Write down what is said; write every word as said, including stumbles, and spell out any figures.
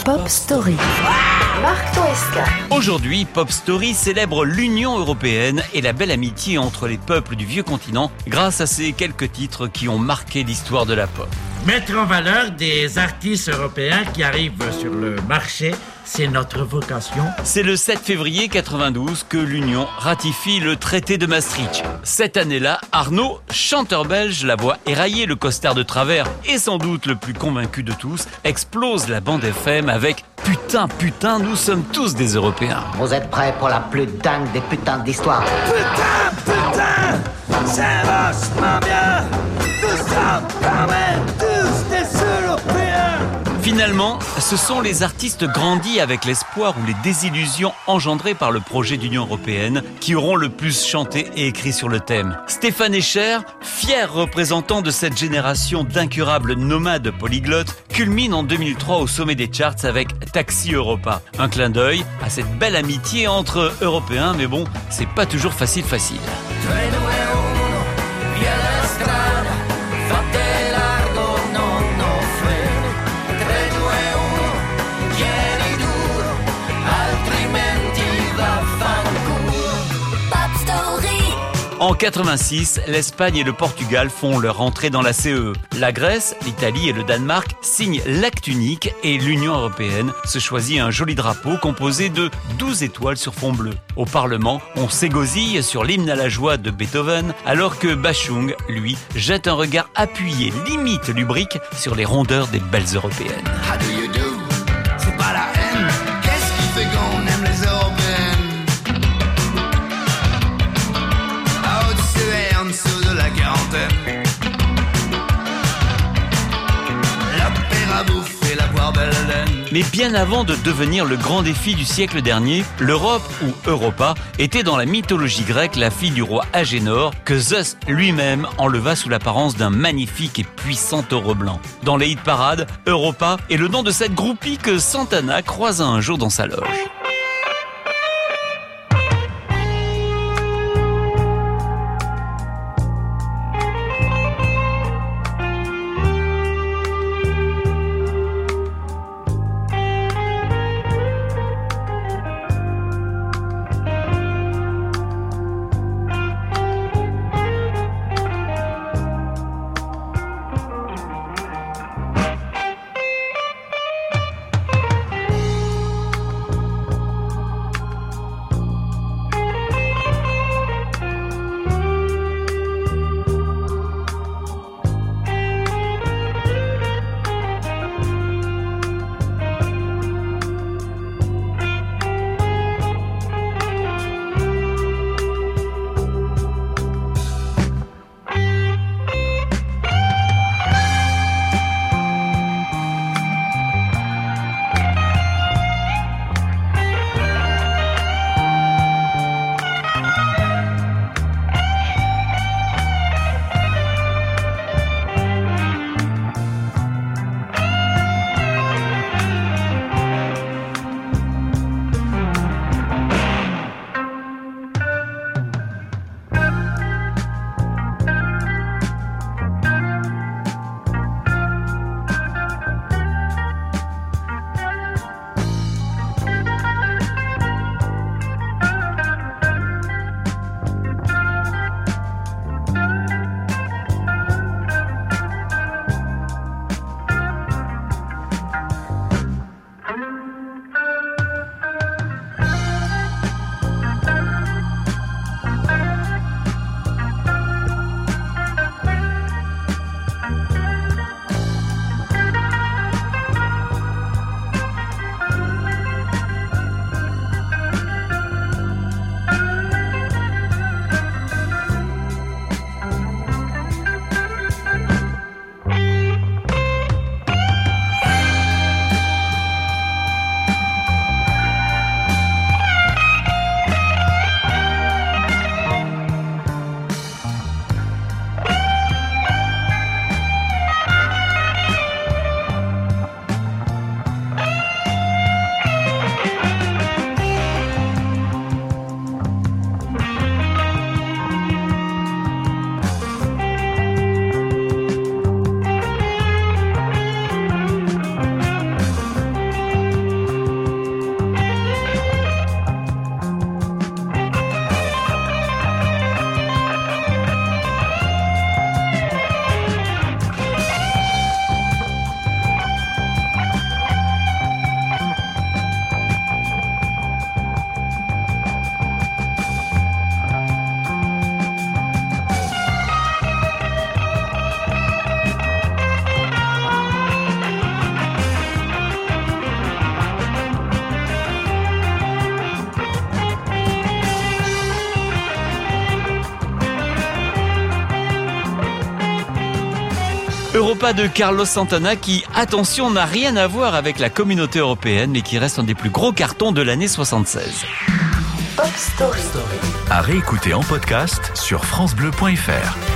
Pop Story. Marc Toesca. Aujourd'hui, Pop Story célèbre l'Union européenne et la belle amitié entre les peuples du vieux continent grâce à ces quelques titres qui ont marqué l'histoire de la pop. Mettre en valeur des artistes européens qui arrivent sur le marché, c'est notre vocation. C'est le sept février quatre-vingt-douze que l'Union ratifie le traité de Maastricht. Cette année-là, Arnaud, chanteur belge, la voix éraillée, le costard de travers et sans doute le plus convaincu de tous, explose la bande F M avec « Putain, putain, nous sommes tous des Européens ». Vous êtes prêts pour la plus dingue des putains d'histoires? Putain, putain, c'est vachement bien. Nous sommes quand même tous des Européens. Finalement, ce sont les artistes grandis avec l'espoir ou les désillusions engendrées par le projet d'Union européenne qui auront le plus chanté et écrit sur le thème. Stéphane Escher, fier représentant de cette génération d'incurables nomades polyglottes, culmine en deux mille trois au sommet des charts avec Taxi Europa. Un clin d'œil à cette belle amitié entre Européens, mais bon, c'est pas toujours facile facile. En quatre-vingt-six, l'Espagne et le Portugal font leur entrée dans la C E E. La Grèce, l'Italie et le Danemark signent l'acte unique et l'Union européenne se choisit un joli drapeau composé de douze étoiles sur fond bleu. Au Parlement, on s'égosille sur l'hymne à la joie de Beethoven, alors que Bashung, lui, jette un regard appuyé, limite lubrique, sur les rondeurs des belles européennes. How do you do? C'est pas la haine. Qu'est-ce qui fait qu'on aime les européennes? En dessous de la quarantaine, l'opéra bouffe et la poire belle laine. Mais bien avant de devenir le grand défi du siècle dernier, l'Europe, ou Europa, était dans la mythologie grecque la fille du roi Agénor, que Zeus lui-même enleva sous l'apparence d'un magnifique et puissant taureau blanc. Dans les hit-parades, Europa est le nom de cette groupie que Santana croisa un jour dans sa loge. Europa de Carlos Santana qui, attention, n'a rien à voir avec la communauté européenne mais qui reste un des plus gros cartons de l'année soixante-seize. Pop Story. À réécouter en podcast sur francebleu point fr.